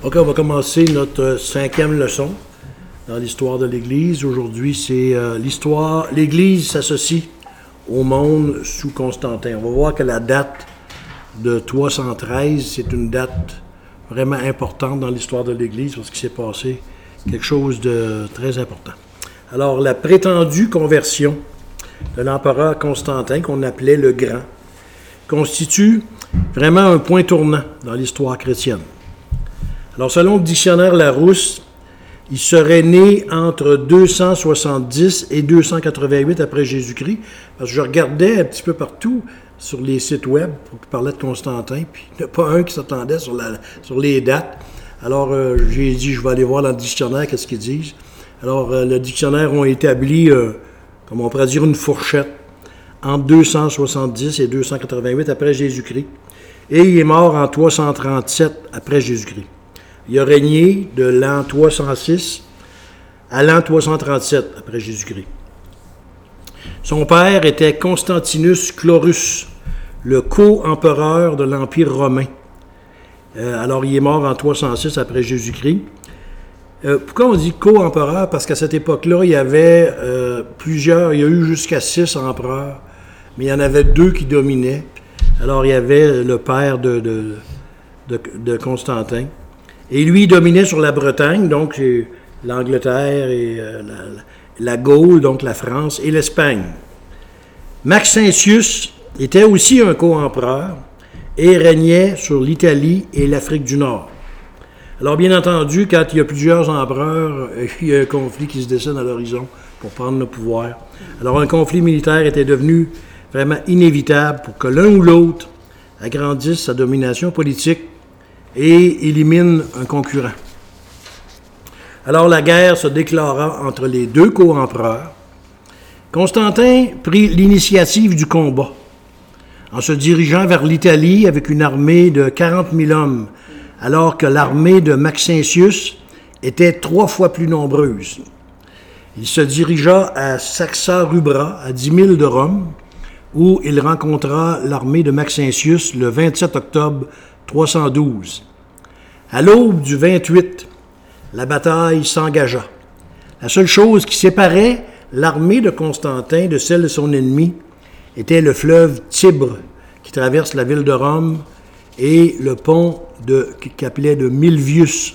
OK, on va commencer notre 5e leçon dans l'histoire de l'Église. Aujourd'hui, c'est l'histoire. L'Église s'associe au monde sous Constantin. On va voir que la date de 313, c'est une date vraiment importante dans l'histoire de l'Église parce qu'il s'est passé quelque chose de très important. Alors, la prétendue conversion de l'empereur Constantin, qu'on appelait le Grand, constitue vraiment un point tournant dans l'histoire chrétienne. Alors, selon le dictionnaire Larousse, il serait né entre 270 et 288 après Jésus-Christ, parce que je regardais un petit peu partout sur les sites web pour parler de Constantin, puis il n'y a pas un qui s'attendait sur les dates. Alors, j'ai dit, je vais aller voir dans le dictionnaire qu'est-ce qu'ils disent. Alors, le dictionnaire a établi, comme on pourrait dire, une fourchette entre 270 et 288 après Jésus-Christ, et il est mort en 337 après Jésus-Christ. Il a régné de l'an 306 à l'an 337 après Jésus-Christ. Son père était Constantinus Chlorus, le co-empereur de l'Empire romain. Alors, il est mort en 306 après Jésus-Christ. Pourquoi on dit co-empereur? Parce qu'à cette époque-là, il y avait il y a eu jusqu'à 6 empereurs, mais il y en avait 2 qui dominaient. Alors, il y avait le père de Constantin. Et lui, il dominait sur la Bretagne, donc l'Angleterre et la Gaule, donc la France, et l'Espagne. Maxentius était aussi un co-empereur et régnait sur l'Italie et l'Afrique du Nord. Alors, bien entendu, quand il y a plusieurs empereurs, il y a un conflit qui se dessine à l'horizon pour prendre le pouvoir. Alors, un conflit militaire était devenu vraiment inévitable pour que l'un ou l'autre agrandisse sa domination politique et élimine un concurrent. Alors, la guerre se déclara entre les 2 co-empereurs. Constantin prit l'initiative du combat en se dirigeant vers l'Italie avec une armée de 40 000 hommes, alors que l'armée de Maxentius était 3 fois plus nombreuse. Il se dirigea à Saxa Rubra, à 10 000 de Rome, où il rencontra l'armée de Maxentius le 27 octobre 312. À l'aube du 28, la bataille s'engagea. La seule chose qui séparait l'armée de Constantin de celle de son ennemi était le fleuve Tibre, qui traverse la ville de Rome, et le pont qu'appelait de Milvius.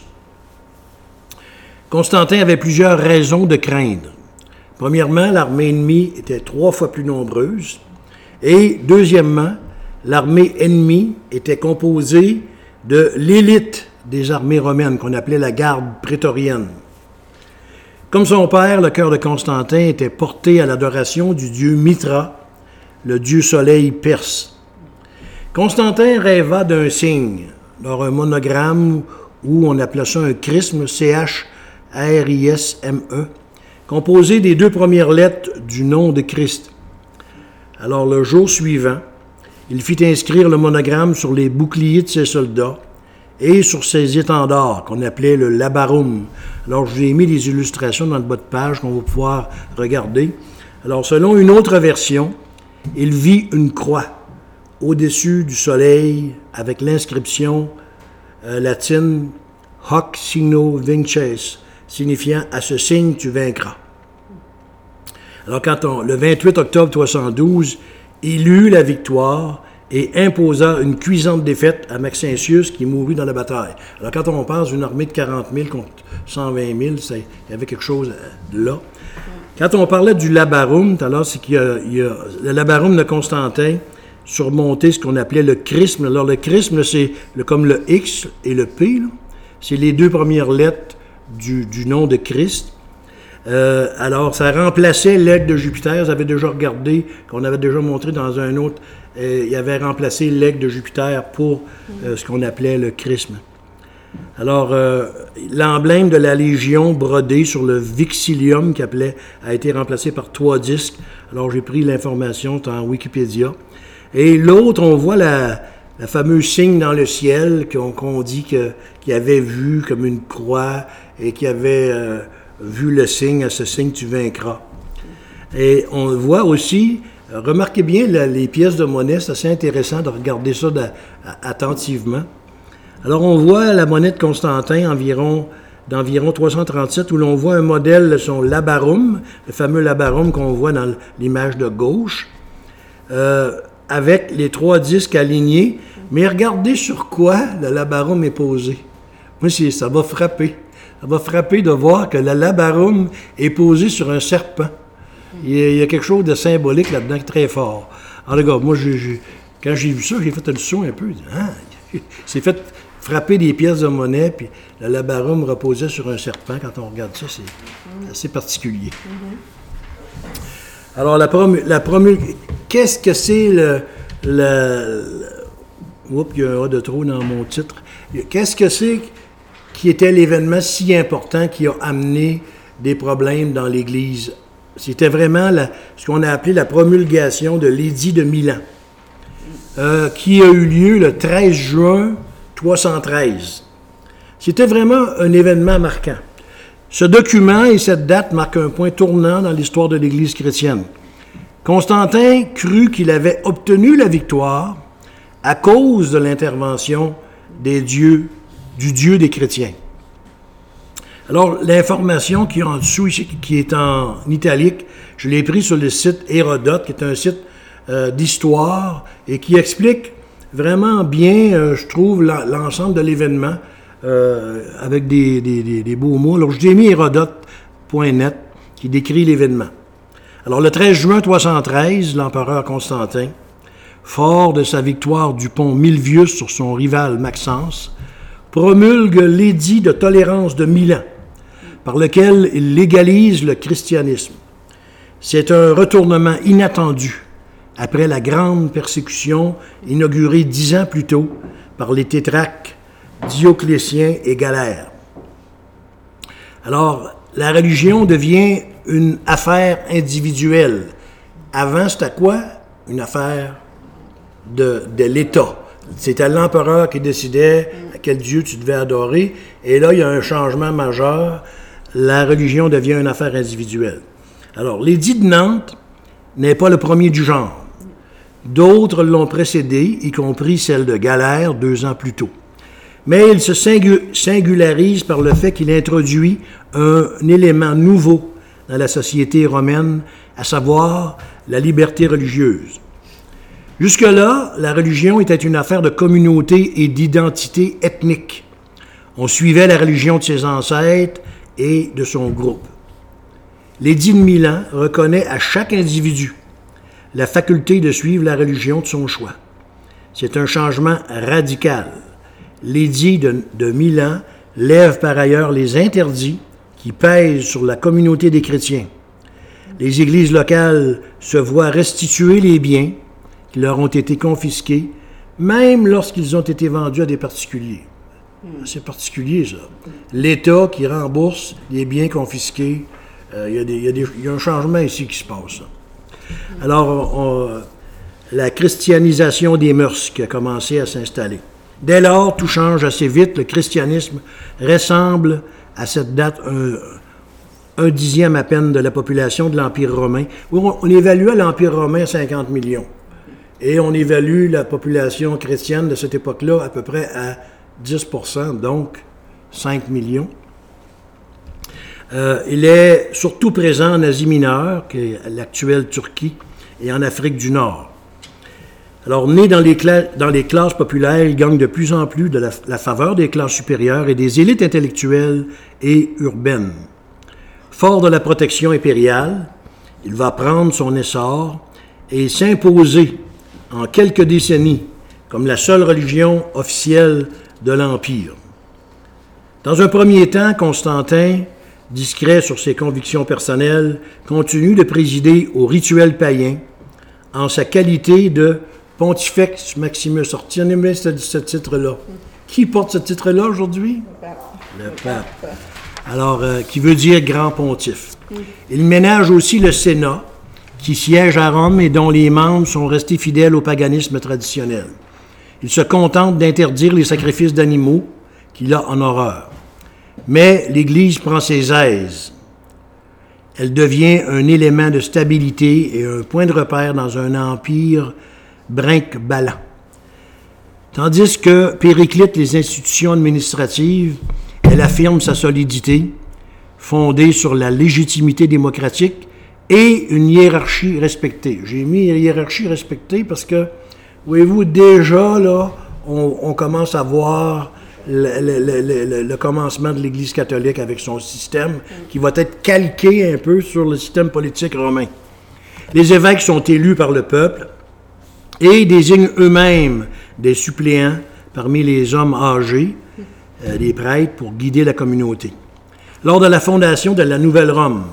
Constantin avait plusieurs raisons de craindre. Premièrement, l'armée ennemie était 3 fois plus nombreuse. Et deuxièmement, l'armée ennemie était composée de l'élite des armées romaines, qu'on appelait la garde prétorienne. Comme son père, le cœur de Constantin était porté à l'adoration du dieu Mithra, le dieu soleil perse. Constantin rêva d'un signe, un monogramme, ou on appelait ça un chrisme, C-H-R-I-S-M-E, composé des 2 premières lettres du nom de Christ. Alors, le jour suivant, il fit inscrire le monogramme sur les boucliers de ses soldats et sur ses étendards, qu'on appelait le labarum. Alors, je vous ai mis des illustrations dans le bas de page qu'on va pouvoir regarder. Alors, selon une autre version, il vit une croix au-dessus du soleil avec l'inscription latine « Hoc signo vinces », signifiant « À ce signe, tu vaincras ». Alors, le 28 octobre 312, il eut la victoire et imposa une cuisante défaite à Maxentius qui mourut dans la bataille. Alors, quand on pense d'une armée de 40 000 contre 120 000, il y avait quelque chose là. Quand on parlait du labarum, tout à l'heure, c'est qu'il y a le labarum de Constantin surmonté ce qu'on appelait le chrisme. Alors, le chrisme, c'est comme le X et le P, là. C'est les 2 premières lettres du nom de Christ. Alors, ça remplaçait l'aigle de Jupiter. Vous avez déjà regardé, qu'on avait déjà montré dans un autre. Il avait remplacé l'aigle de Jupiter pour ce qu'on appelait le chrisme. Alors, l'emblème de la Légion brodé sur le vixilium a été remplacé par 3 disques. Alors, j'ai pris l'information en Wikipédia. Et l'autre, on voit la fameuse signe dans le ciel qu'on dit qu'il avait vu comme une croix et qu'il avait vu le signe, à ce signe tu vaincras. Et on voit aussi, remarquez bien les pièces de monnaie, c'est assez intéressant de regarder ça attentivement. Alors, on voit la monnaie de Constantin d'environ 337, où l'on voit un modèle de son labarum, le fameux labarum qu'on voit dans l'image de gauche, avec les 3 disques alignés. Mais regardez sur quoi le labarum est posé. Moi, ça va frapper. Ça va frapper de voir que le labarum est posé sur un serpent. Il y a quelque chose de symbolique là-dedans qui est très fort. Alors, les gars, moi, quand j'ai vu ça, j'ai fait un saut un peu. C'est fait frapper des pièces de monnaie, puis le labarum reposait sur un serpent. Quand on regarde ça, c'est assez particulier. Alors, qu'est-ce que c'est oups, il y a un A de trop dans mon titre. Qu'est-ce que c'est qui était l'événement si important qui a amené des problèmes dans l'Église? C'était vraiment ce qu'on a appelé la promulgation de l'édit de Milan, qui a eu lieu le 13 juin 313. C'était vraiment un événement marquant. Ce document et cette date marquent un point tournant dans l'histoire de l'Église chrétienne. Constantin crut qu'il avait obtenu la victoire à cause de l'intervention du Dieu des chrétiens. Alors, l'information qui est en dessous, qui est en italique, je l'ai pris sur le site Hérodote, qui est un site d'histoire et qui explique vraiment bien, je trouve, l'ensemble de l'événement avec des beaux mots. Alors, je l'ai mis Hérodote.net qui décrit l'événement. Alors, le 13 juin 313, l'empereur Constantin, fort de sa victoire du pont Milvius sur son rival Maxence, promulgue l'édit de tolérance de Milan, par lequel il légalise le christianisme. C'est un retournement inattendu après la grande persécution inaugurée 10 ans plus tôt par les tétrarques Dioclétien et Galère. Alors, la religion devient une affaire individuelle. Avant, c'était quoi? Une affaire de l'État. C'était l'empereur qui décidait à quel Dieu tu devais adorer. Et là, il y a un changement majeur. La religion devient une affaire individuelle. Alors, l'édit de Nantes n'est pas le premier du genre. D'autres l'ont précédé, y compris celle de Galère 2 ans plus tôt. Mais il se singularise par le fait qu'il introduit un élément nouveau dans la société romaine, à savoir la liberté religieuse. Jusque-là, la religion était une affaire de communauté et d'identité ethnique. On suivait la religion de ses ancêtres et de son groupe. L'édit de Milan reconnaît à chaque individu la faculté de suivre la religion de son choix. C'est un changement radical. L'édit de Milan lève par ailleurs les interdits qui pèsent sur la communauté des chrétiens. Les églises locales se voient restituer les biens qui leur ont été confisqués, même lorsqu'ils ont été vendus à des particuliers. C'est particulier, ça. L'État qui rembourse les biens confisqués, il y a un changement ici qui se passe. Alors, la christianisation des mœurs qui a commencé à s'installer. Dès lors, tout change assez vite. Le christianisme ressemble à cette date un dixième à peine de la population de l'Empire romain. On évaluait l'Empire romain à 50 millions. Et on évalue la population chrétienne de cette époque-là à peu près à 10%, donc 5 millions. Il est surtout présent en Asie mineure, qui est l'actuelle Turquie, et en Afrique du Nord. Alors, né dans les classes populaires, il gagne de plus en plus de la faveur des classes supérieures et des élites intellectuelles et urbaines. Fort de la protection impériale, il va prendre son essor et s'imposer en quelques décennies comme la seule religion officielle de l'Empire. Dans un premier temps, Constantin, discret sur ses convictions personnelles, continue de présider aux rituels païens en sa qualité de Pontifex Maximus. Retiens bien ce titre-là. Qui porte ce titre-là aujourd'hui? Le pape. Alors, qui veut dire grand pontife. Il ménage aussi le Sénat, qui siège à Rome et dont les membres sont restés fidèles au paganisme traditionnel. Il se contente d'interdire les sacrifices d'animaux qu'il a en horreur. Mais l'Église prend ses aises. Elle devient un élément de stabilité et un point de repère dans un empire brinque-ballant. Tandis que périclitent les institutions administratives, elle affirme sa solidité, fondée sur la légitimité démocratique et une hiérarchie respectée. J'ai mis hiérarchie respectée parce que, voyez-vous, déjà, là, on commence à voir le commencement de l'Église catholique avec son système qui va être calqué un peu sur le système politique romain. Les évêques sont élus par le peuple et désignent eux-mêmes des suppléants parmi les hommes âgés, des prêtres, pour guider la communauté. Lors de la fondation de la Nouvelle Rome,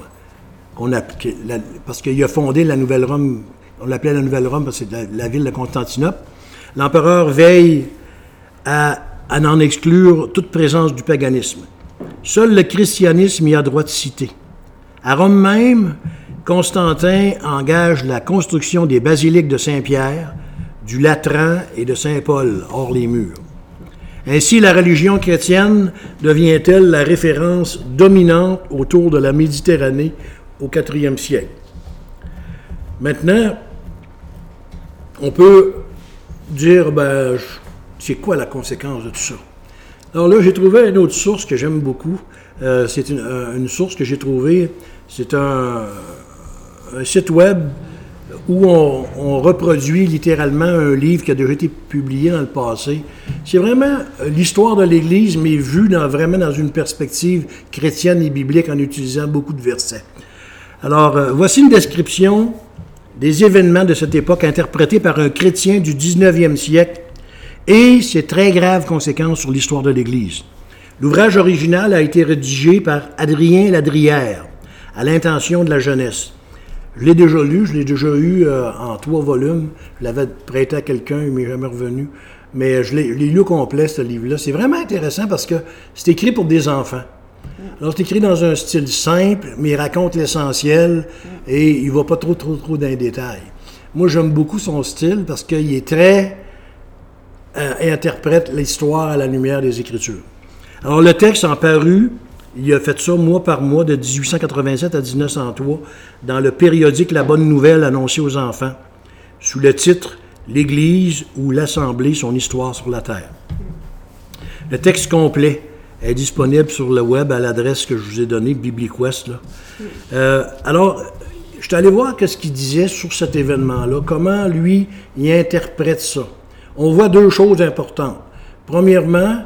parce qu'il a fondé la Nouvelle Rome, on l'appelait la Nouvelle Rome parce que c'est la ville de Constantinople, l'empereur veille à n'en exclure toute présence du paganisme. Seul le christianisme y a droit de citer. À Rome même, Constantin engage la construction des basiliques de Saint-Pierre, du Latran et de Saint-Paul hors les murs. Ainsi, la religion chrétienne devient-elle la référence dominante autour de la Méditerranée au IVe siècle. Maintenant, on peut dire, c'est quoi la conséquence de tout ça? Alors là, j'ai trouvé une autre source que j'aime beaucoup. C'est une source que j'ai trouvée. C'est un site web où on reproduit littéralement un livre qui a déjà été publié dans le passé. C'est vraiment l'histoire de l'Église, mais vue vraiment dans une perspective chrétienne et biblique en utilisant beaucoup de versets. Alors, voici une description des événements de cette époque interprétés par un chrétien du 19e siècle et ses très graves conséquences sur l'histoire de l'Église. L'ouvrage original a été rédigé par Adrien Ladrière, à l'intention de la jeunesse. Je l'ai déjà lu, je l'ai déjà eu en 3 volumes. Je l'avais prêté à quelqu'un, il ne m'est jamais revenu. Mais je l'ai lu au complet, ce livre-là. C'est vraiment intéressant parce que c'est écrit pour des enfants. Alors, c'est écrit dans un style simple, mais il raconte l'essentiel et il ne va pas trop dans les détails. Moi, j'aime beaucoup son style parce qu'il est très... interprète l'histoire à la lumière des Écritures. Alors, le texte en paru, il a fait ça mois par mois de 1887 à 1903 dans le périodique La Bonne Nouvelle annoncée aux enfants, sous le titre « L'Église ou l'Assemblée, son histoire sur la terre ». Le texte complet est disponible sur le web à l'adresse que je vous ai donnée, BibliQuest. Alors, je suis allé voir ce qu'il disait sur cet événement-là, comment lui, il interprète ça. On voit 2 choses importantes. Premièrement,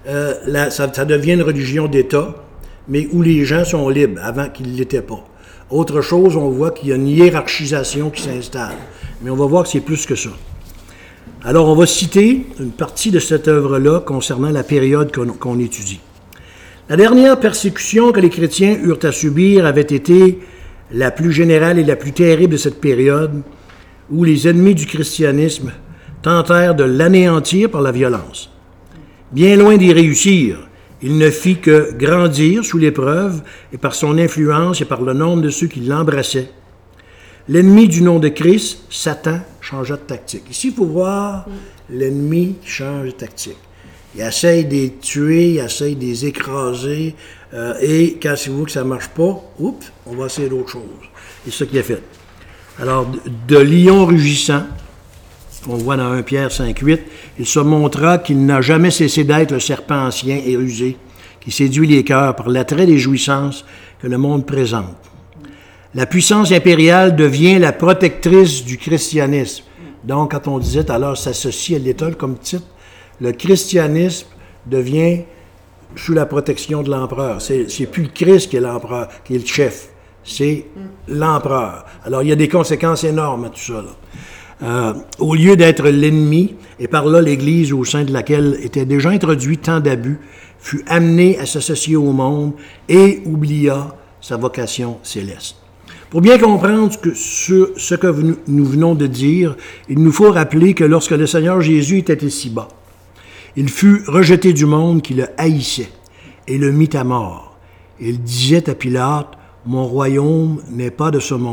ça devient une religion d'État, mais où les gens sont libres, avant qu'ils ne l'étaient pas. Autre chose, on voit qu'il y a une hiérarchisation qui s'installe. Mais on va voir que c'est plus que ça. Alors, on va citer une partie de cette œuvre-là concernant la période qu'on étudie. La dernière persécution que les chrétiens eurent à subir avait été la plus générale et la plus terrible de cette période, où les ennemis du christianisme tentèrent de l'anéantir par la violence. Bien loin d'y réussir, il ne fit que grandir sous l'épreuve et par son influence et par le nombre de ceux qui l'embrassaient. L'ennemi du nom de Christ, Satan, changea de tactique. Ici, il faut voir l'ennemi qui change de tactique. Il essaye de les tuer, il essaye de les écraser, et quand il voit que ça ne marche pas, oups, on va essayer d'autre chose. Et c'est ça qu'il a fait. Alors, de lion rugissant, on voit dans 1 Pierre 5,8, il se montra qu'il n'a jamais cessé d'être le serpent ancien et rusé, qui séduit les cœurs par l'attrait des jouissances que le monde présente. La puissance impériale devient la protectrice du christianisme. Donc, quand on disait tout à l'heure s'associe à l'État comme titre, le christianisme devient sous la protection de l'empereur. C'est plus le Christ qui est l'empereur, qui est le chef. C'est l'empereur. Alors, il y a des conséquences énormes à tout ça, là. Au lieu d'être l'ennemi, et par là l'Église au sein de laquelle était déjà introduit tant d'abus, fut amenée à s'associer au monde et oublia sa vocation céleste. Pour bien comprendre ce que nous venons de dire, il nous faut rappeler que lorsque le Seigneur Jésus était ici-bas, il fut rejeté du monde qui le haïssait et le mit à mort. Il disait à Pilate, « Mon royaume n'est pas de ce monde. »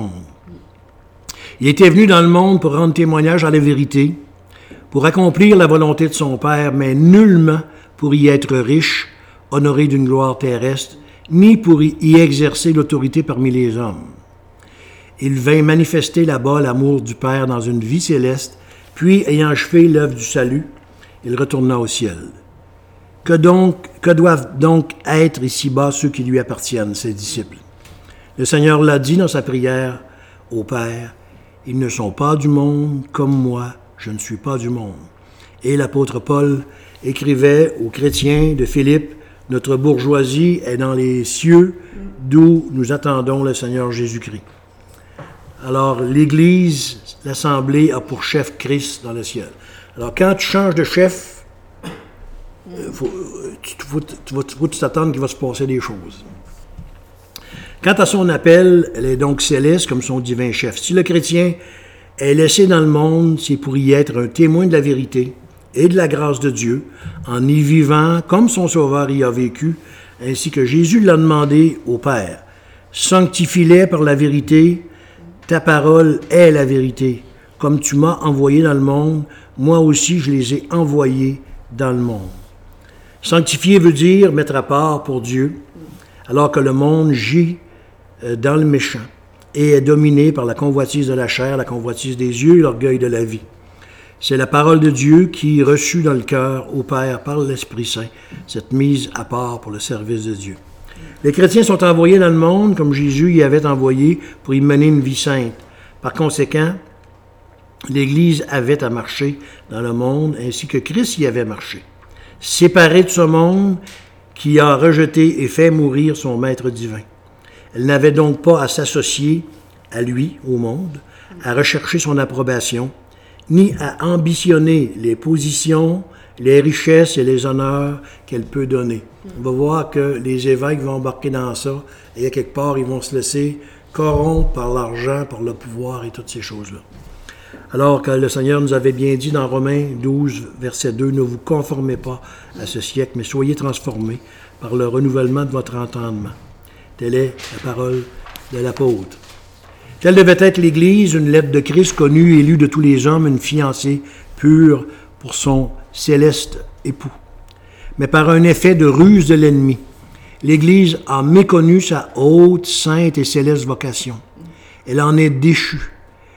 Il était venu dans le monde pour rendre témoignage à la vérité, pour accomplir la volonté de son Père, mais nullement pour y être riche, honoré d'une gloire terrestre, ni pour y exercer l'autorité parmi les hommes. Il vint manifester là-bas l'amour du Père dans une vie céleste, puis, ayant achevé l'œuvre du salut, il retourna au ciel. Que doivent donc être ici-bas ceux qui lui appartiennent, ses disciples? Le Seigneur l'a dit dans sa prière au Père, « Ils ne sont pas du monde, comme moi, je ne suis pas du monde. » Et l'apôtre Paul écrivait aux chrétiens de Philippe, « Notre bourgeoisie est dans les cieux, d'où nous attendons le Seigneur Jésus-Christ. » Alors, l'Église, l'Assemblée a pour chef Christ dans le ciel. Alors, quand tu changes de chef, tu t'attends qu'il va se passer des choses. Quant à son appel, elle est donc céleste comme son divin chef. Si le chrétien est laissé dans le monde, c'est pour y être un témoin de la vérité et de la grâce de Dieu, en y vivant comme son Sauveur y a vécu, ainsi que Jésus l'a demandé au Père. Sanctifie-les par la vérité, ta parole est la vérité. Comme tu m'as envoyé dans le monde, moi aussi je les ai envoyés dans le monde. Sanctifier veut dire mettre à part pour Dieu, alors que le monde gît dans le méchant et est dominé par la convoitise de la chair, la convoitise des yeux et l'orgueil de la vie. C'est la parole de Dieu qui, reçue dans le cœur au Père par l'Esprit Saint, cette mise à part pour le service de Dieu. Les chrétiens sont envoyés dans le monde comme Jésus y avait envoyé pour y mener une vie sainte. Par conséquent, l'Église avait à marcher dans le monde ainsi que Christ y avait marché. Séparée de ce monde qui a rejeté et fait mourir son Maître divin. Elle n'avait donc pas à s'associer à lui, au monde, à rechercher son approbation, ni à ambitionner les positions, les richesses et les honneurs qu'elle peut donner. On va voir que les évêques vont embarquer dans ça, et à quelque part, ils vont se laisser corrompre par l'argent, par le pouvoir et toutes ces choses-là. Alors que le Seigneur nous avait bien dit dans Romains 12, verset 2, « Ne vous conformez pas à ce siècle, mais soyez transformés par le renouvellement de votre entendement. » Telle est la parole de l'apôtre. Telle devait être l'Église, une lettre de Christ connue et lue de tous les hommes, une fiancée pure pour son céleste époux. Mais par un effet de ruse de l'ennemi, l'Église a méconnu sa haute, sainte et céleste vocation. Elle en est déchue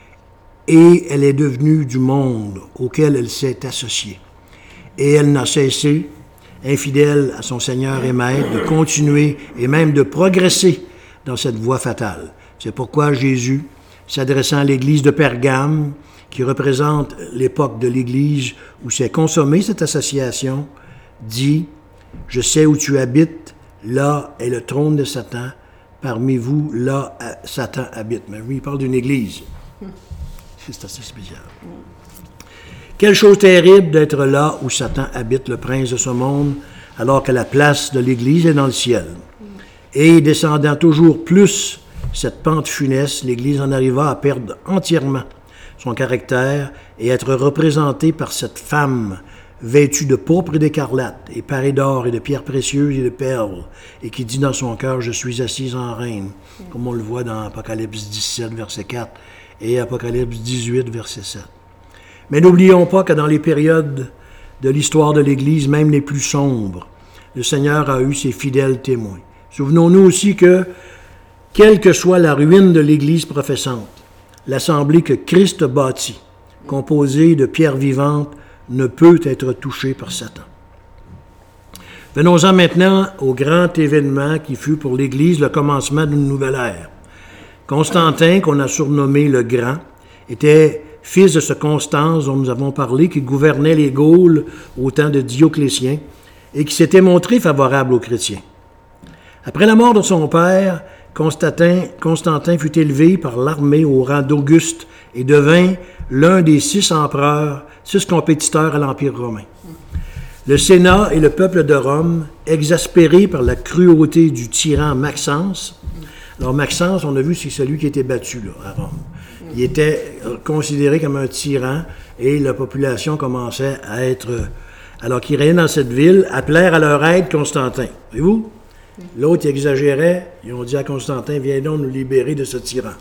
et elle est devenue du monde auquel elle s'est associée. Et elle n'a cessé, infidèle à son Seigneur et Maître, de continuer et même de progresser dans cette voie fatale. C'est pourquoi Jésus, s'adressant à l'Église de Pergame, qui représente l'époque de l'Église où s'est consommée cette association, dit « Je sais où tu habites, là est le trône de Satan, parmi vous, là Satan habite. » Mais oui, il parle d'une Église. C'est assez spécial. Quelle chose terrible d'être là où Satan habite, le prince de ce monde, alors que la place de l'Église est dans le ciel. Et descendant toujours plus cette pente funeste, l'Église en arriva à perdre entièrement son caractère et être représentée par cette femme vêtue de pourpre et d'écarlate, et parée d'or et de pierres précieuses et de perles, et qui dit dans son cœur, « Je suis assise en reine », comme on le voit dans Apocalypse 17, verset 4, et Apocalypse 18, verset 7. Mais n'oublions pas que dans les périodes de l'histoire de l'Église, même les plus sombres, le Seigneur a eu ses fidèles témoins. Souvenons-nous aussi que, quelle que soit la ruine de l'Église professante, l'assemblée que Christ bâtit, composée de pierres vivantes, ne peut être touchée par Satan. Venons-en maintenant au grand événement qui fut pour l'Église le commencement d'une nouvelle ère. Constantin, qu'on a surnommé le Grand, était fils de ce Constance dont nous avons parlé, qui gouvernait les Gaules au temps de Dioclétien et qui s'était montré favorable aux chrétiens. Après la mort de son père, Constantin fut élevé par l'armée au rang d'Auguste et devint l'un des 6 empereurs, 6 compétiteurs à l'Empire romain. Le Sénat et le peuple de Rome, exaspérés par la cruauté du tyran Maxence. Alors Maxence, on a vu, c'est celui qui était battu là, à Rome. Il était considéré comme un tyran et la population commençait à être, alors qu'il régnait dans cette ville, appelèrent à leur aide Constantin. Voyez-vous? L'autre exagérait, ils ont dit à Constantin, viens donc nous libérer de ce tyran.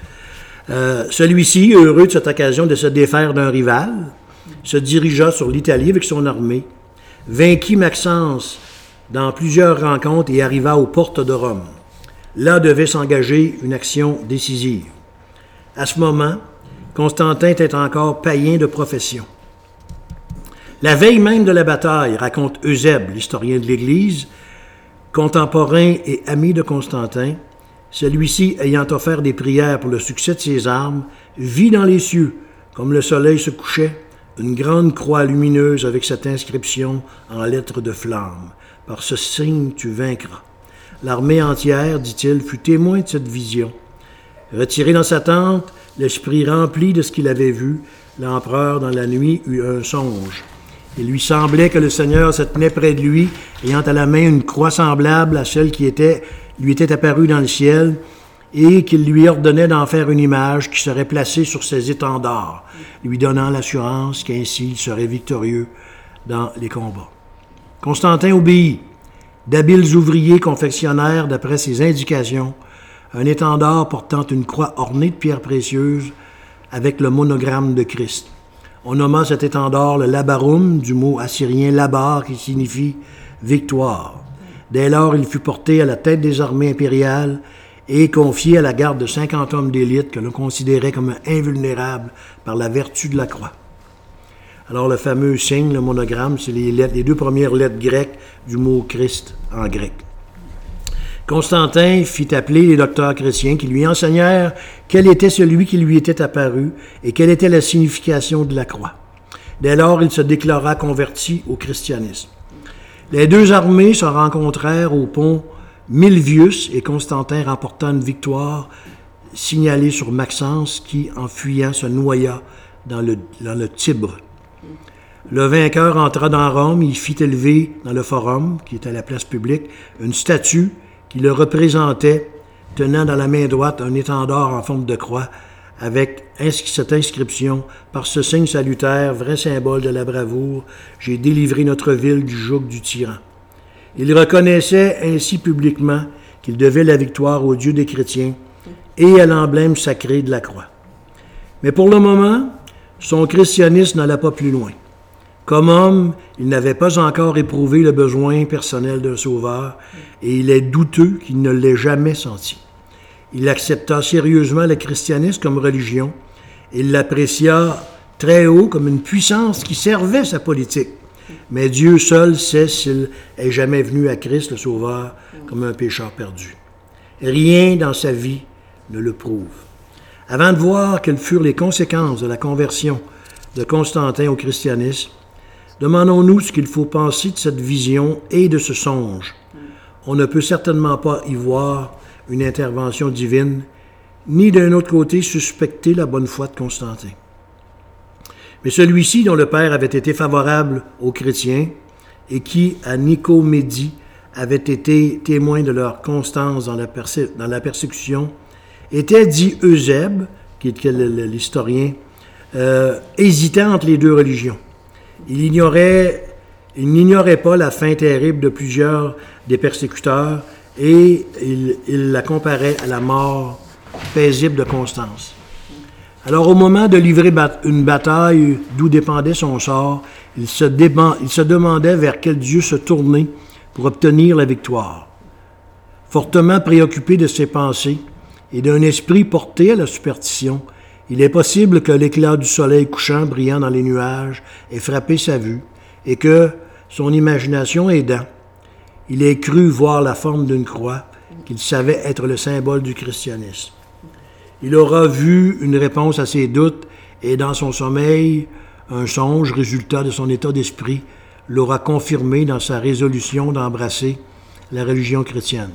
Celui-ci, heureux de cette occasion de se défaire d'un rival, se dirigea sur l'Italie avec son armée, vainquit Maxence dans plusieurs rencontres et arriva aux portes de Rome. Là devait s'engager une action décisive. À ce moment, Constantin était encore païen de profession. La veille même de la bataille, raconte Eusèbe, l'historien de l'Église, contemporain et ami de Constantin, celui-ci ayant offert des prières pour le succès de ses armes, vit dans les cieux, comme le soleil se couchait, une grande croix lumineuse avec cette inscription en lettres de flamme. Par ce signe, tu vaincras. L'armée entière, dit-il, fut témoin de cette vision. Retiré dans sa tente, l'esprit rempli de ce qu'il avait vu, l'empereur dans la nuit eut un songe. Il lui semblait que le Seigneur se tenait près de lui, ayant à la main une croix semblable à celle qui lui était apparue dans le ciel, et qu'il lui ordonnait d'en faire une image qui serait placée sur ses étendards, lui donnant l'assurance qu'ainsi il serait victorieux dans les combats. Constantin obéit. D'habiles ouvriers confectionnèrent, d'après ses indications, un étendard portant une croix ornée de pierres précieuses avec le monogramme de Christ. On nomma cet étendard le labarum, du mot assyrien labar, qui signifie victoire. Dès lors, il fut porté à la tête des armées impériales et confié à la garde de 50 hommes d'élite que l'on considérait comme invulnérables par la vertu de la croix. Alors, le fameux signe, le monogramme, c'est les deux premières lettres grecques du mot Christ en grec. Constantin fit appeler les docteurs chrétiens qui lui enseignèrent quel était celui qui lui était apparu et quelle était la signification de la croix. Dès lors, il se déclara converti au christianisme. Les deux armées se rencontrèrent au pont Milvius et Constantin remporta une victoire signalée sur Maxence qui, en fuyant, se noya dans le Tibre. Le vainqueur entra dans Rome, il fit élever dans le forum, qui était la place publique, une statue qui le représentait, tenant dans la main droite un étendard en forme de croix, avec cette inscription « Par ce signe salutaire, vrai symbole de la bravoure, j'ai délivré notre ville du joug du tyran. » Il reconnaissait ainsi publiquement qu'il devait la victoire au Dieu des chrétiens et à l'emblème sacré de la croix. Mais pour le moment, son christianisme n'allait pas plus loin. Comme homme, il n'avait pas encore éprouvé le besoin personnel d'un sauveur et il est douteux qu'il ne l'ait jamais senti. Il accepta sérieusement le christianisme comme religion et il l'apprécia très haut comme une puissance qui servait sa politique. Mais Dieu seul sait s'il est jamais venu à Christ, le Sauveur, comme un pécheur perdu. Rien dans sa vie ne le prouve. Avant de voir quelles furent les conséquences de la conversion de Constantin au christianisme, demandons-nous ce qu'il faut penser de cette vision et de ce songe. On ne peut certainement pas y voir une intervention divine, ni d'un autre côté suspecter la bonne foi de Constantin. Mais celui-ci, dont le père avait été favorable aux chrétiens et qui, à Nicomédie, avait été témoin de leur constance dans la persécution, était, dit Eusèbe, qui était l'historien, hésitant entre les deux religions. Il n'ignorait pas la fin terrible de plusieurs des persécuteurs et il la comparait à la mort paisible de Constance. Alors, au moment de livrer une bataille d'où dépendait son sort, il se demandait vers quel Dieu se tourner pour obtenir la victoire. Fortement préoccupé de ses pensées et d'un esprit porté à la superstition, il est possible que l'éclat du soleil couchant brillant dans les nuages ait frappé sa vue et que, son imagination aidant, il ait cru voir la forme d'une croix qu'il savait être le symbole du christianisme. Il aura vu une réponse à ses doutes et dans son sommeil, un songe, résultat de son état d'esprit, l'aura confirmé dans sa résolution d'embrasser la religion chrétienne.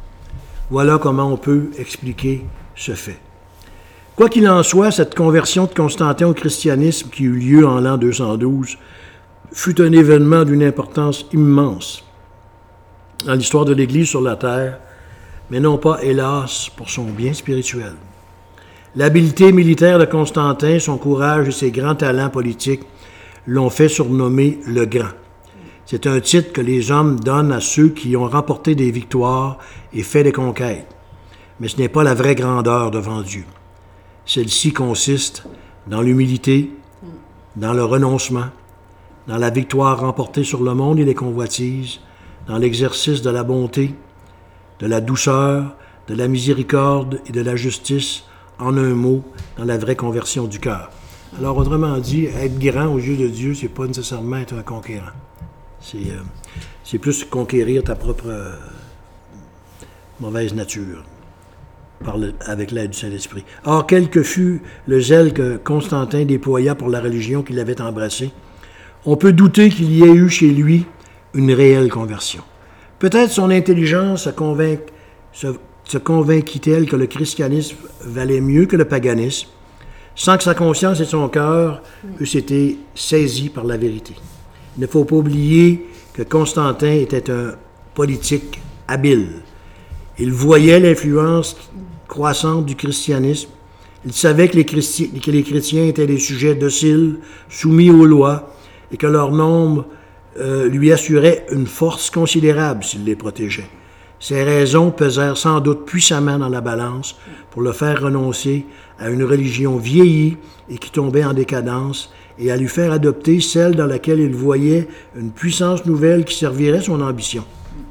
Voilà comment on peut expliquer ce fait. Quoi qu'il en soit, cette conversion de Constantin au christianisme qui eut lieu en l'an 212 fut un événement d'une importance immense dans l'histoire de l'Église sur la terre, mais non pas, hélas, pour son bien spirituel. L'habileté militaire de Constantin, son courage et ses grands talents politiques l'ont fait surnommer le Grand. C'est un titre que les hommes donnent à ceux qui ont remporté des victoires et fait des conquêtes. Mais ce n'est pas la vraie grandeur devant Dieu. Celle-ci consiste dans l'humilité, dans le renoncement, dans la victoire remportée sur le monde et les convoitises, dans l'exercice de la bonté, de la douceur, de la miséricorde et de la justice, en un mot, dans la vraie conversion du cœur. Alors, autrement dit, être grand aux yeux de Dieu, c'est pas nécessairement être un conquérant. C'est plus conquérir ta propre mauvaise nature avec l'aide du Saint-Esprit. Or, quel que fût le zèle que Constantin déploya pour la religion qu'il avait embrassée, on peut douter qu'il y ait eu chez lui une réelle conversion. Peut-être son intelligence se convainquit-elle que le christianisme valait mieux que le paganisme, sans que sa conscience et son cœur eussent été saisis par la vérité. Il ne faut pas oublier que Constantin était un politique habile. Il voyait l'influence croissante du christianisme. Il savait que les chrétiens étaient des sujets dociles, soumis aux lois, et que leur nombre lui assurait une force considérable s'il les protégeait. Ces raisons pesèrent sans doute puissamment dans la balance pour le faire renoncer à une religion vieillie et qui tombait en décadence, et à lui faire adopter celle dans laquelle il voyait une puissance nouvelle qui servirait son ambition.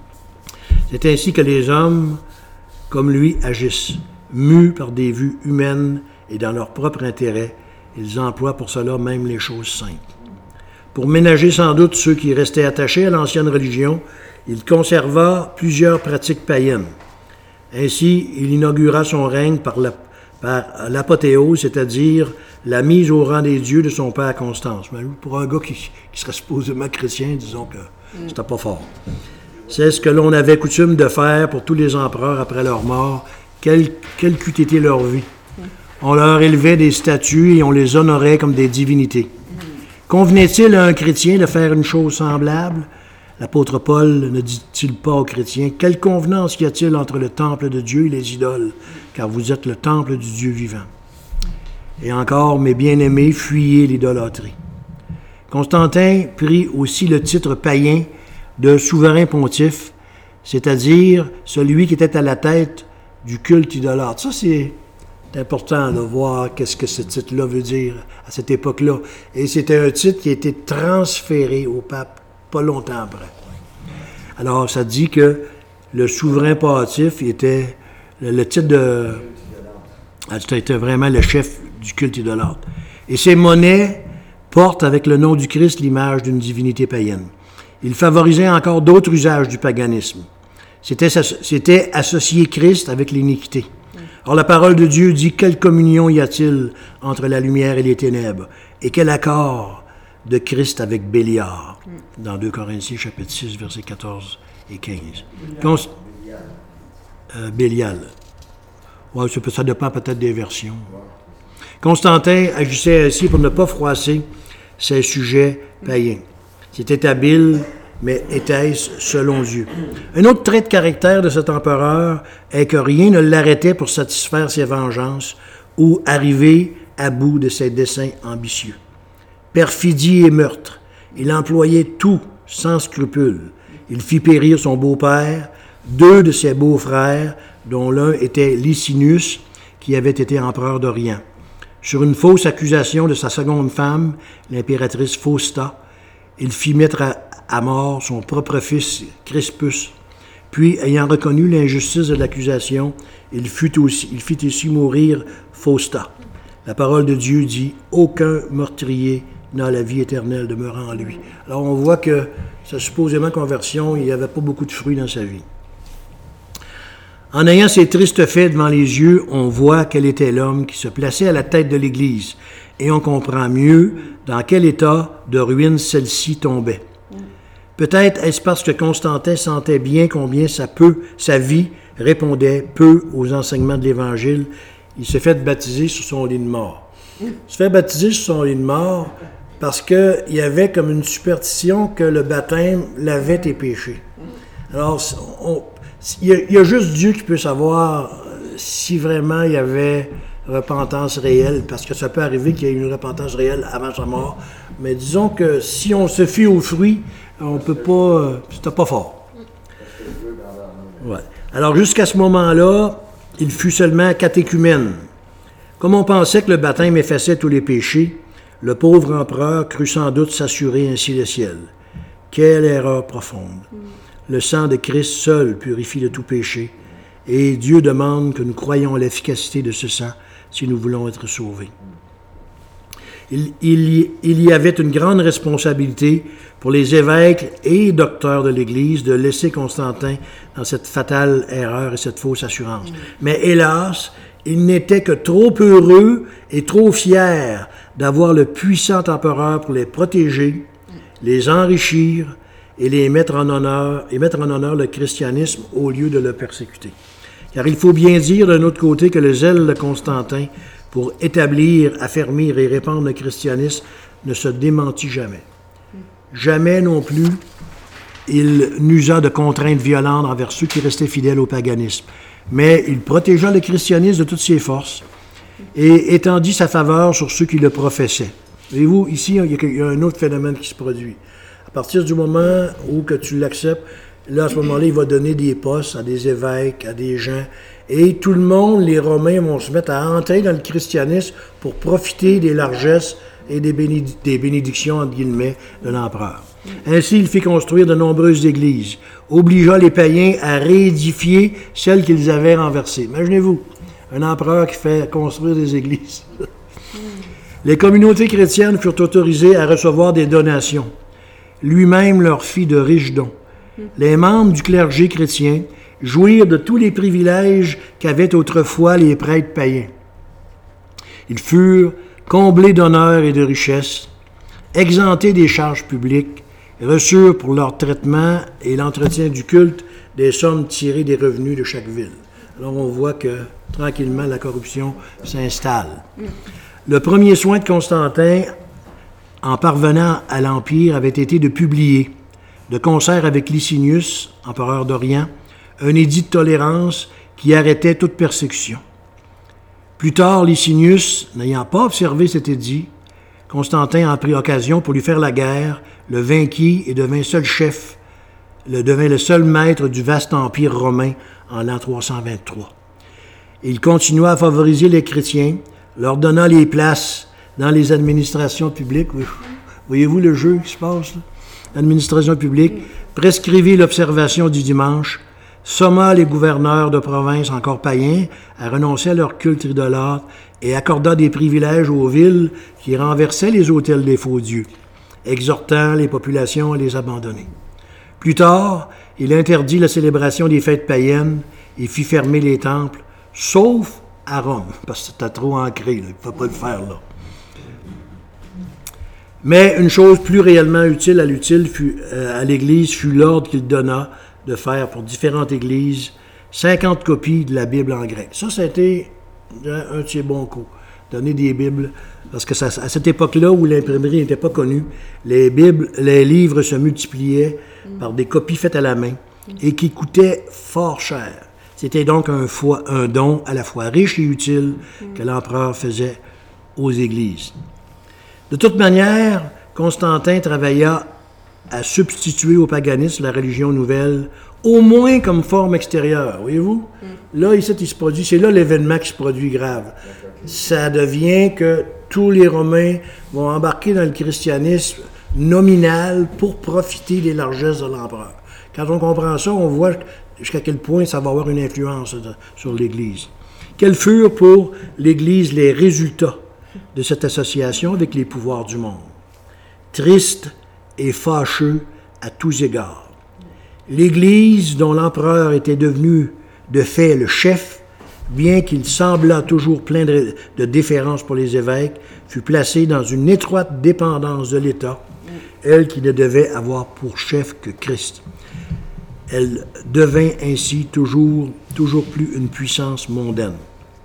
C'est ainsi que les hommes, comme lui, agissent, mus par des vues humaines et dans leur propre intérêt. Ils emploient pour cela même les choses simples. Pour ménager sans doute ceux qui restaient attachés à l'ancienne religion, il conserva plusieurs pratiques païennes. Ainsi, il inaugura son règne par l'apothéose, c'est-à-dire la mise au rang des dieux de son père Constance. Mais pour un gars qui serait supposément chrétien, disons que c'était pas fort. C'est ce que l'on avait coutume de faire pour tous les empereurs après leur mort, quelle qu'eût été leur vie. On leur élevait des statues et on les honorait comme des divinités. Convenait-il à un chrétien de faire une chose semblable? L'apôtre Paul ne dit-il pas aux chrétiens, « Quelle convenance y a-t-il entre le temple de Dieu et les idoles, car vous êtes le temple du Dieu vivant. » Et encore, mes bien-aimés, fuyez l'idolâtrie. Constantin prit aussi le titre païen de souverain pontife, c'est-à-dire celui qui était à la tête du culte idolâtre. Ça, c'est important de voir qu'est-ce que ce titre-là veut dire à cette époque-là. Et c'était un titre qui a été transféré au pape pas longtemps après. Alors, ça dit que le souverain pontife était le titre de... C'était vraiment le chef du culte idolâtre. Et ces monnaies portent avec le nom du Christ l'image d'une divinité païenne. Il favorisait encore d'autres usages du paganisme. C'était associer Christ avec l'iniquité. Or, la parole de Dieu dit « Quelle communion y a-t-il entre la lumière et les ténèbres? Et quel accord de Christ avec Béliard ?» dans 2 Corinthiens, chapitre 6, versets 14 et 15. Bélial. Ouais, ça dépend peut-être des versions. Constantin agissait ainsi pour ne pas froisser ses sujets païens. C'était habile, mais était-ce selon Dieu? Un autre trait de caractère de cet empereur est que rien ne l'arrêtait pour satisfaire ses vengeances ou arriver à bout de ses desseins ambitieux. Perfidie et meurtre, il employait tout sans scrupule. Il fit périr son beau-père, 2 de ses beaux-frères, dont l'un était Licinius, qui avait été empereur d'Orient. Sur une fausse accusation de sa seconde femme, l'impératrice Fausta, il fit mettre à mort son propre fils Crispus. Puis, ayant reconnu l'injustice de l'accusation, il fit aussi mourir Fausta. La parole de Dieu dit « Aucun meurtrier n'a la vie éternelle demeurant en lui. » Alors, on voit que sa supposément conversion, il n'y avait pas beaucoup de fruits dans sa vie. En ayant ces tristes faits devant les yeux, on voit quel était l'homme qui se plaçait à la tête de l'Église, et on comprend mieux dans quel état de ruine celle-ci tombait. Peut-être est-ce parce que Constantin sentait bien combien sa vie répondait peu aux enseignements de l'Évangile. Il s'est fait baptiser sur son lit de mort. Il se fait baptiser sur son lit de mort parce qu'il y avait comme une superstition que le baptême lavait tes péchés. Alors, il y a juste Dieu qui peut savoir si vraiment il y avait repentance réelle, parce que ça peut arriver qu'il y ait une repentance réelle avant sa mort. Mais disons que si on se fie aux fruits, on peut pas... c'était pas fort. Ouais. Alors, jusqu'à ce moment-là, il fut seulement catéchumène. Comme on pensait que le baptême effaçait tous les péchés, le pauvre empereur crut sans doute s'assurer ainsi le ciel. Quelle erreur profonde! Le sang de Christ seul purifie de tout péché, et Dieu demande que nous croyions à l'efficacité de ce sang si nous voulons être sauvés. Il y avait une grande responsabilité pour les évêques et docteurs de l'Église de laisser Constantin dans cette fatale erreur et cette fausse assurance. Mais hélas, il n'était que trop heureux et trop fier d'avoir le puissant empereur pour les protéger, les enrichir et mettre en honneur le christianisme au lieu de le persécuter. Car il faut bien dire d'un autre côté que le zèle de Constantin pour établir, affermir et répandre le christianisme ne se démentit jamais. Jamais non plus il n'usa de contraintes violentes envers ceux qui restaient fidèles au paganisme. Mais il protégea le christianisme de toutes ses forces et étendit sa faveur sur ceux qui le professaient. Voyez-vous, ici, il y a un autre phénomène qui se produit. À partir du moment où que tu l'acceptes, là, à ce moment-là, il va donner des postes à des évêques, à des gens, et tout le monde, les Romains, vont se mettre à entrer dans le christianisme pour profiter des largesses et des bénédictions, entre guillemets, de l'empereur. Ainsi, il fit construire de nombreuses églises, obligea les païens à réédifier celles qu'ils avaient renversées. Imaginez-vous, un empereur qui fait construire des églises. Les communautés chrétiennes furent autorisées à recevoir des donations. Lui-même leur fit de riches dons. Les membres du clergé chrétien jouirent de tous les privilèges qu'avaient autrefois les prêtres païens. Ils furent comblés d'honneurs et de richesses, exemptés des charges publiques, reçurent pour leur traitement et l'entretien du culte des sommes tirées des revenus de chaque ville. Alors on voit que tranquillement la corruption s'installe. Le premier soin de Constantin, en parvenant à l'Empire, avait été de publier, de concert avec Licinius, empereur d'Orient, un édit de tolérance qui arrêtait toute persécution. Plus tard, Licinius, n'ayant pas observé cet édit, Constantin en prit occasion pour lui faire la guerre, le vainquit et devint le seul maître du vaste empire romain en l'an 323. Il continua à favoriser les chrétiens, leur donnant les places dans les administrations publiques. Voyez-vous le jeu qui se passe là? L'administration publique, prescrivit l'observation du dimanche, somma les gouverneurs de province encore païens à renoncer à leur culte idolâtre et accorda des privilèges aux villes qui renversaient les autels des faux dieux, exhortant les populations à les abandonner. Plus tard, il interdit la célébration des fêtes païennes et fit fermer les temples, sauf à Rome, parce que c'était trop ancré, là, il ne faut pas le faire là. Mais une chose plus réellement utile à l'Église fut l'ordre qu'il donna de faire pour différentes églises 50 copies de la Bible en grec. Ça a été un de ses bons coups, donner des Bibles, parce que à cette époque-là où l'imprimerie n'était pas connue, les livres se multipliaient par des copies faites à la main et qui coûtaient fort cher. C'était donc un don à la fois riche et utile que l'empereur faisait aux églises. De toute manière, Constantin travailla à substituer au paganisme la religion nouvelle, au moins comme forme extérieure, voyez-vous? Là, ici, il se produit, c'est là l'événement qui se produit grave. Ça devient que tous les Romains vont embarquer dans le christianisme nominal pour profiter des largesses de l'empereur. Quand on comprend ça, on voit jusqu'à quel point ça va avoir une influence sur l'Église. Quels furent pour l'Église les résultats de cette association avec les pouvoirs du monde? Triste et fâcheux à tous égards. L'Église, dont l'empereur était devenu de fait le chef, bien qu'il semblât toujours plein de déférence pour les évêques, fut placée dans une étroite dépendance de l'État, elle qui ne devait avoir pour chef que Christ. Elle devint ainsi toujours plus une puissance mondaine.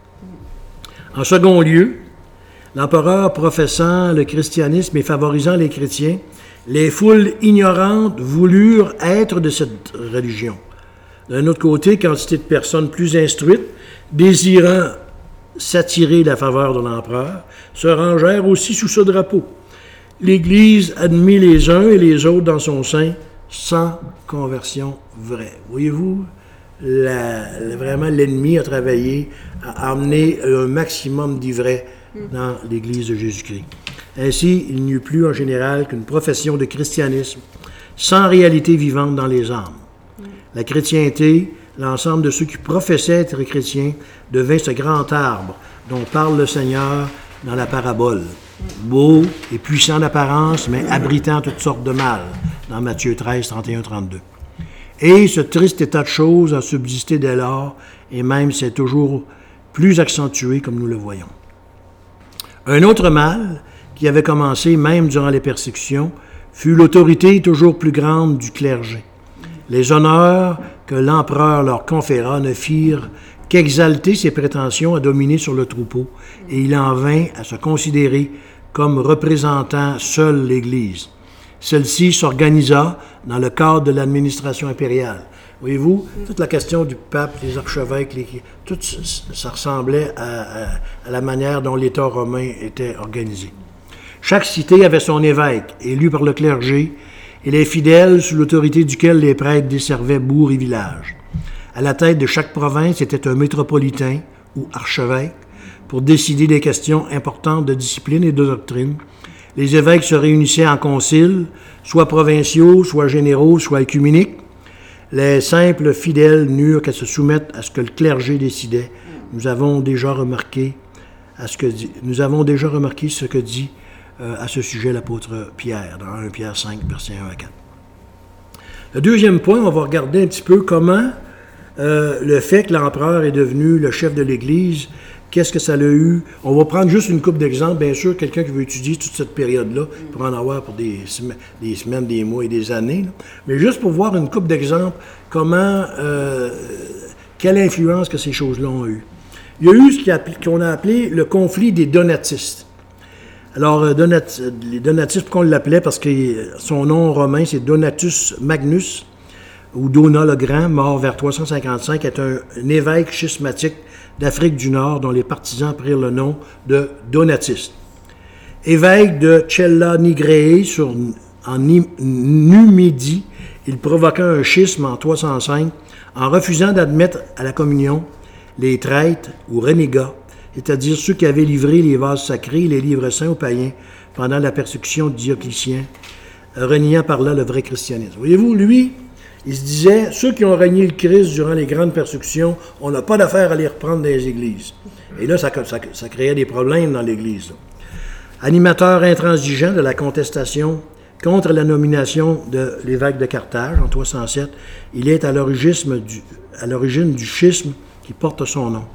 En second lieu, l'empereur professant le christianisme et favorisant les chrétiens, les foules ignorantes voulurent être de cette religion. D'un autre côté, quantité de personnes plus instruites, désirant s'attirer la faveur de l'empereur, se rangèrent aussi sous ce drapeau. L'Église admit les uns et les autres dans son sein, sans conversion vraie. Voyez-vous, vraiment l'ennemi a travaillé à amener un maximum d'ivraies dans l'Église de Jésus-Christ. Ainsi, il n'y eut plus en général qu'une profession de christianisme sans réalité vivante dans les âmes. La chrétienté, l'ensemble de ceux qui professaient être chrétiens, devint ce grand arbre dont parle le Seigneur dans la parabole. beau et puissant d'apparence, mais abritant toutes sortes de mal, dans Matthieu 13, 31, 32. Et ce triste état de choses a subsisté dès lors, et même s'est toujours plus accentué, comme nous le voyons. Un autre mal, qui avait commencé même durant les persécutions, fut l'autorité toujours plus grande du clergé. Les honneurs que l'empereur leur conféra ne firent qu'exalter ses prétentions à dominer sur le troupeau, et il en vint à se considérer comme représentant seule l'Église. Celle-ci s'organisa dans le cadre de l'administration impériale. Voyez-vous, toute la question du pape, les archevêques, tout ça ressemblait à la manière dont l'État romain était organisé. Chaque cité avait son évêque, élu par le clergé, et les fidèles sous l'autorité duquel les prêtres desservaient bourgs et villages. À la tête de chaque province était un métropolitain ou archevêque pour décider des questions importantes de discipline et de doctrine. Les évêques se réunissaient en conciles, soit provinciaux, soit généraux, soit œcuméniques. Les simples fidèles n'eurent qu'à se soumettre à ce que le clergé décidait. Nous avons déjà remarqué ce que dit à ce sujet l'apôtre Pierre, dans 1 Pierre 5, versets 1 à 4. Le deuxième point, on va regarder un petit peu comment le fait que l'empereur est devenu le chef de l'Église, qu'est-ce que ça l'a eu? On va prendre juste une couple d'exemples. Bien sûr, quelqu'un qui veut étudier toute cette période-là peut en avoir pour des semaines, des mois et des années. Là. Mais juste pour voir une couple d'exemples, comment, quelle influence que ces choses-là ont eu. Il y a eu ce qu'on a appelé le conflit des donatistes. Alors, les donatistes, pourquoi on l'appelait? Parce que son nom romain, c'est Donatus Magnus, ou Donat le Grand, mort vers 355, est un évêque schismatique d'Afrique du Nord dont les partisans prirent le nom de donatistes. Évêque de Cella Nigréé en Numidie, il provoqua un schisme en 305 en refusant d'admettre à la communion les traîtres ou renégats, c'est-à-dire ceux qui avaient livré les vases sacrés et les livres saints aux païens pendant la persécution de Dioclétien, reniant par là le vrai christianisme. Voyez-vous, lui, il se disait, ceux qui ont renié le Christ durant les grandes persécutions, on n'a pas d'affaire à les reprendre dans les églises. Et là, ça créait des problèmes dans l'Église. Animateur intransigeant de la contestation contre la nomination de l'évêque de Carthage en 307, il est à l'origine du schisme qui porte son nom,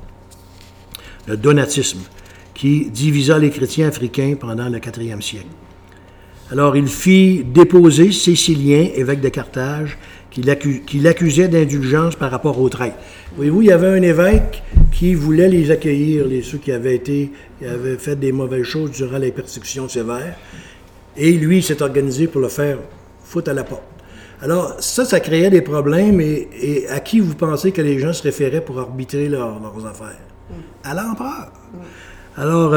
le donatisme, qui divisa les chrétiens africains pendant le 4e siècle. Alors, il fit déposer Cécilien, évêque de Carthage, qui l'accusait d'indulgence par rapport aux traîtres. Voyez-vous, il y avait un évêque qui voulait les accueillir, ceux qui avaient fait des mauvaises choses durant les persécutions sévères, et lui, il s'est organisé pour le faire foutre à la porte. Alors, ça créait des problèmes, et à qui vous pensez que les gens se référaient pour arbitrer leurs affaires? À l'empereur. Alors,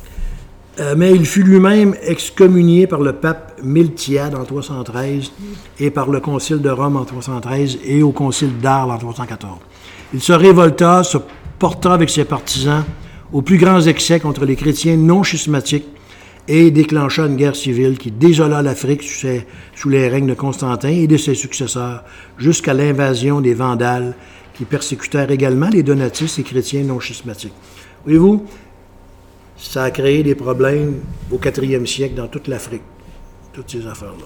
mais il fut lui-même excommunié par le pape Miltiade en 313 et par le concile de Rome en 313 et au concile d'Arles en 314. Il se révolta, se porta avec ses partisans aux plus grands excès contre les chrétiens non schismatiques et déclencha une guerre civile qui désola l'Afrique sous les règnes de Constantin et de ses successeurs jusqu'à l'invasion des Vandales qui persécutèrent également les donatistes et chrétiens non schismatiques. Voyez-vous, ça a créé des problèmes au 4e siècle dans toute l'Afrique, toutes ces affaires-là.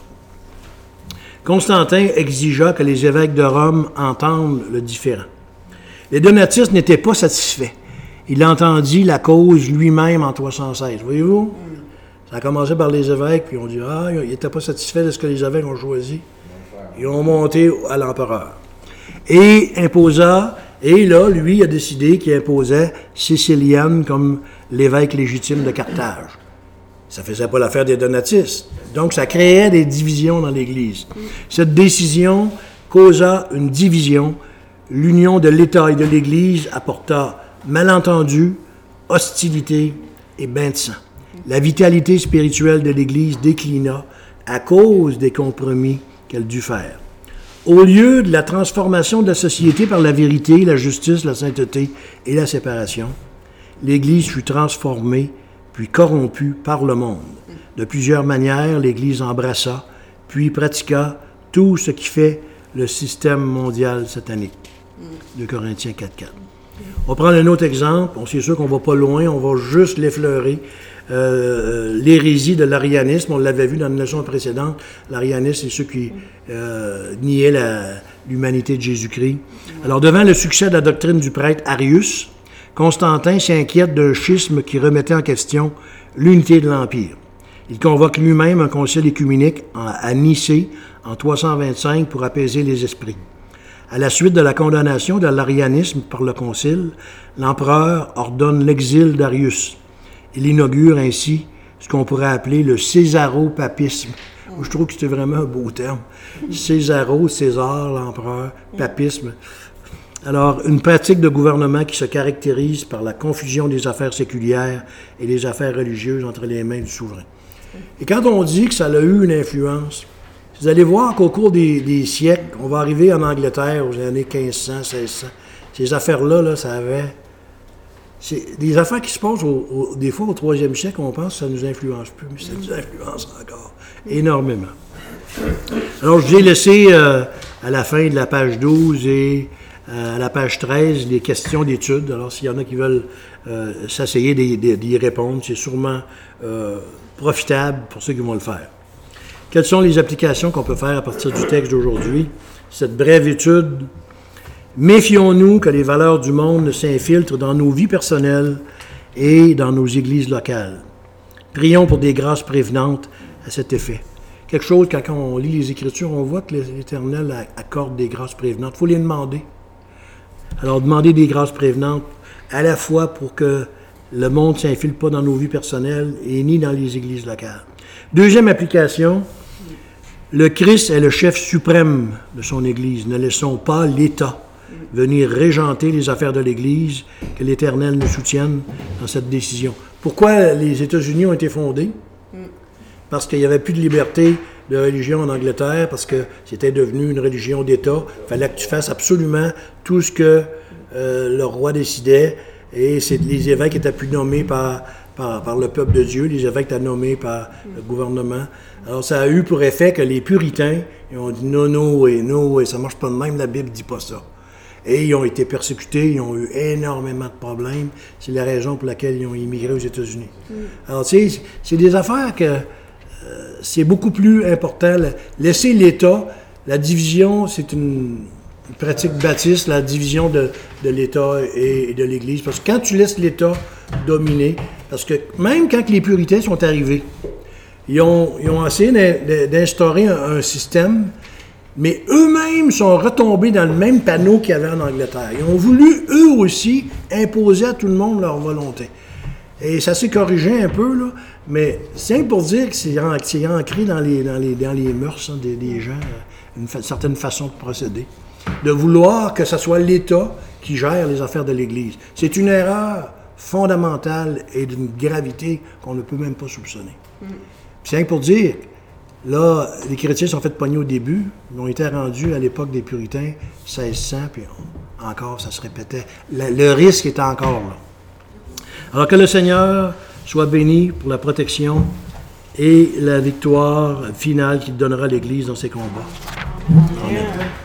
Constantin exigea que les évêques de Rome entendent le différent. Les donatistes n'étaient pas satisfaits. Il entendit la cause lui-même en 316. Voyez-vous? Ça a commencé par les évêques, puis on dit « Ah, ils n'étaient pas satisfaits de ce que les évêques ont choisi. » Ils ont monté à l'empereur. Et imposa, et là, lui, a décidé qu'il imposait Cécilien comme l'évêque légitime de Carthage. Ça ne faisait pas l'affaire des donatistes. Donc, ça créait des divisions dans l'Église. Cette décision causa une division. L'union de l'État et de l'Église apporta malentendus, hostilité et bain de sang. La vitalité spirituelle de l'Église déclina à cause des compromis qu'elle dut faire. Au lieu de la transformation de la société par la vérité, la justice, la sainteté et la séparation, l'Église fut transformée puis corrompue par le monde. De plusieurs manières, l'Église embrassa puis pratiqua tout ce qui fait le système mondial satanique. 2 Corinthiens 4.4. On va prendre un autre exemple. C'est sûr qu'on ne va pas loin, on va juste l'effleurer. L'hérésie de l'arianisme, on l'avait vu dans une leçon précédente. L'arianisme, c'est ceux qui niaient l'humanité de Jésus-Christ. Alors, devant le succès de la doctrine du prêtre Arius, Constantin s'inquiète d'un schisme qui remettait en question l'unité de l'Empire. Il convoque lui-même un concile écuménique à Nicée en 325 pour apaiser les esprits. À la suite de la condamnation de l'arianisme par le concile, l'empereur ordonne l'exil d'Arius. Il inaugure ainsi ce qu'on pourrait appeler le césaropapisme. Je trouve que c'était vraiment un beau terme. Césaro, César, l'empereur, papisme. Alors, une pratique de gouvernement qui se caractérise par la confusion des affaires séculières et des affaires religieuses entre les mains du souverain. Et quand on dit que ça a eu une influence, vous allez voir qu'au cours des siècles, on va arriver en Angleterre aux années 1500, 1600. Ces affaires-là, là, ça avait... C'est des affaires qui se passent des fois au 3e siècle, on pense que ça ne nous influence plus, mais ça nous influence encore énormément. Alors, je vous ai laissé à la fin de la page 12 et à la page 13 les questions d'études. Alors, s'il y en a qui veulent s'essayer d'y répondre, c'est sûrement profitable pour ceux qui vont le faire. Quelles sont les applications qu'on peut faire à partir du texte d'aujourd'hui? Cette brève étude. Méfions-nous que les valeurs du monde ne s'infiltrent dans nos vies personnelles et dans nos églises locales. Prions pour des grâces prévenantes à cet effet. Quelque chose, quand on lit les Écritures, on voit que l'Éternel accorde des grâces prévenantes. Il faut les demander. Alors, demander des grâces prévenantes à la fois pour que le monde ne s'infiltre pas dans nos vies personnelles et ni dans les églises locales. Deuxième application, le Christ est le chef suprême de son Église. Ne laissons pas l'État venir régenter les affaires de l'Église, que l'Éternel nous soutienne dans cette décision. Pourquoi les États-Unis ont été fondés? Parce qu'il n'y avait plus de liberté de religion en Angleterre, parce que c'était devenu une religion d'État. Il fallait que tu fasses absolument tout ce que le roi décidait, et les évêques étaient plus nommés par le peuple de Dieu, les évêques étaient nommés par le gouvernement. Alors ça a eu pour effet que les puritains, ils ont dit non, ça marche pas de même, la Bible dit pas ça. Et ils ont été persécutés, ils ont eu énormément de problèmes. C'est la raison pour laquelle ils ont immigré aux États-Unis. Alors, tu sais, c'est des affaires que c'est beaucoup plus important. Laisser l'État, la division, c'est une pratique baptiste, la division de l'État et de l'Église. Parce que quand tu laisses l'État dominer, parce que même quand les puritains sont arrivés, ils ont essayé d'instaurer un système, mais eux-mêmes sont retombés dans le même panneau qu'il y avait en Angleterre. Ils ont voulu, eux aussi, imposer à tout le monde leur volonté. Et ça s'est corrigé un peu, là, mais c'est pour dire que c'est ancré dans les mœurs des gens, une certaine façon de procéder. De vouloir que ce soit l'État qui gère les affaires de l'Église. C'est une erreur fondamentale et d'une gravité qu'on ne peut même pas soupçonner. C'est pour dire... Là, les chrétiens sont fait pogner au début. Ils ont été rendus à l'époque des puritains, 1600, puis encore, ça se répétait. Le risque est encore là. Alors que le Seigneur soit béni pour la protection et la victoire finale qu'il donnera à l'Église dans ses combats. Amen.